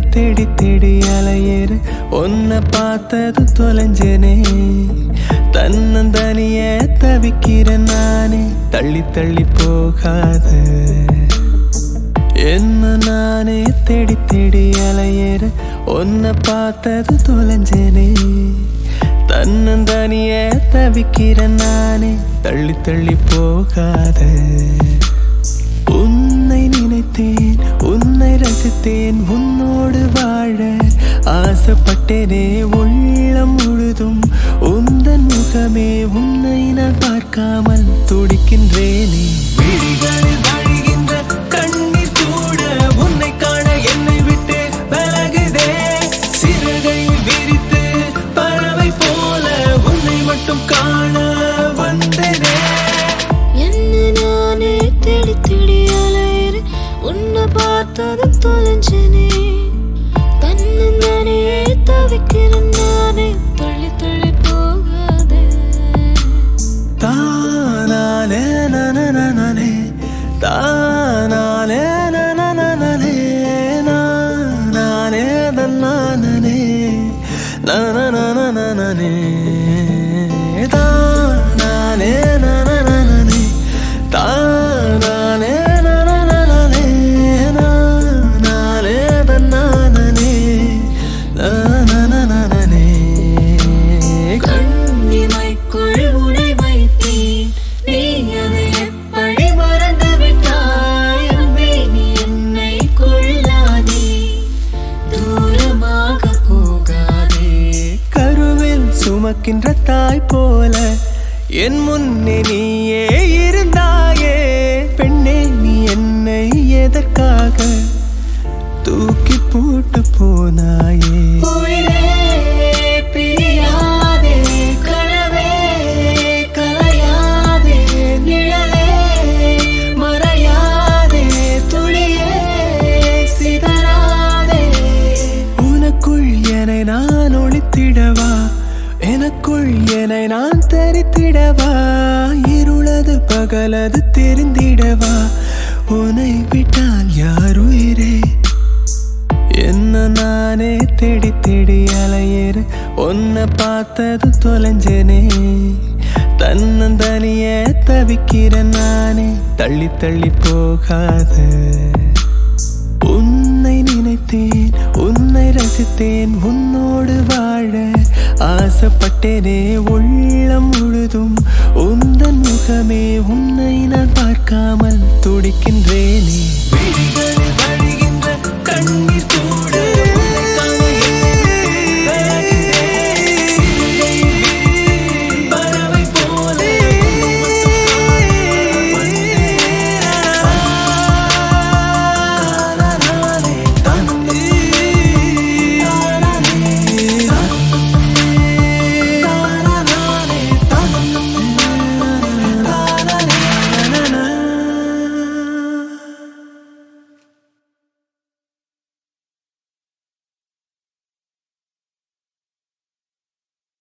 தேடி தேடி அலையேற உன்னை பார்த்தது தொலைஞ்சனே தன்னந்தனிய தவிக்கிற நானே தள்ளி தள்ளி போகாத என்ன நானே தேடி தேடி அலையேற உன்னை பார்த்தது தொலைஞ்சனே தன்னந்தனிய தவிக்கிற நானே தள்ளி தள்ளி போகாத உன்னை நினைத்தேன் உன்னை ரசித்தேன் உன்னோடு வாழ ஆசைப்பட்டேனே உள்ளம் முழுதும் உந்தன் முகமே உன்னை நான் பார்க்காமல் துடிக்கின்றேனே விழிகளில் வழிகின்ற கண்ணீர் கூட உன்னை காண என்னை விட்டு விலகுதே சிறகை விரித்து பறவை போல உன்னை மட்டும் காண வந்தேனே என்ன நானே தேடி தேடி அலையற உன்னை பார்த்தது தொலைஞ்சனே தன்னந்தனே தவிக்கிற நானே தள்ளி தள்ளி போகாதே தானாலே நனனனனே தானாலே நனனனனே நானே தன்னானனே நனனனனனே தானாலே நனனனனே தானாலே நனனனனே நானே தன்னானனே நனனனனனே கண்ணிமைக்குள் உனை வைத்தேன் நீ அதை எப்படி மறந்து விட்டாய் அன்பே நீ என்னை கொள்ளாதே தூரமாக போகாதே கருவில் சுமக்கின்ற தாய் போல என் முன்னே நீயே இருந்தாயே பெண்ணே நீ என்னை எதற்காக தூக்கி போட்டு போனாயே உயிரே பிரியாதே கனவே கலையாதே நிழலே மறையாதே துளியே சிதறாதே உனக்குள் என்னை நான் ஒளித்திடவா எனக்குள் என்னை நான் தரித்திடவா இருளது பகலது தெரிந்திடவா உன்னை விட்டால் யார் உயிரே என்ன நானே தேடி தேடி அலையேற உன்னை பார்த்தது தொலைஞ்சனே தன்னந்தனிய தவிக்கிற நானே தள்ளி தள்ளி போகாத உன்னை நினைத்தேன் உன்னை ரசித்தேன் உன்னோடு வாழ ஆசைப்பட்டேனே உள்ளம் முழுதும் உந்தன் முகமே உன்னை நான் பார்க்காமல்